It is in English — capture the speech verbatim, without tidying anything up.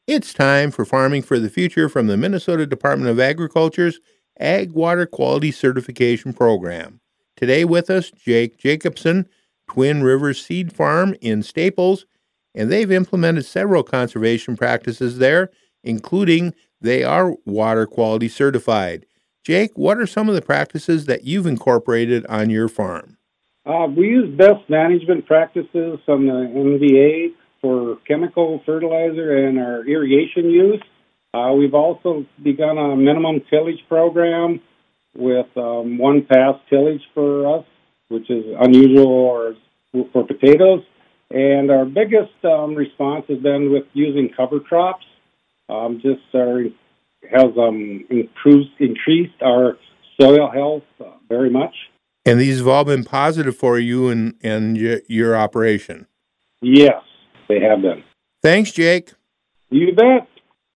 It's time for Farming for the Future from the Minnesota Department of Agriculture's Ag Water Quality Certification Program. Today with us, Jake Jacobson, Twin Rivers Seed Farm in Staples, and they've implemented several conservation practices there, including they are water quality certified. Jake, what are some of the practices that you've incorporated on your farm? Uh, we use best management practices from the M V A for chemical fertilizer and our irrigation use. Uh, we've also begun a minimum tillage program with um, one pass tillage for us, which is unusual or, for potatoes. And our biggest um, response has been with using cover crops. Um, just our, has um, improved, increased our soil health uh, very much. And these have all been positive for you and, and your, your operation? Yes, they have been. Thanks, Jake. You bet.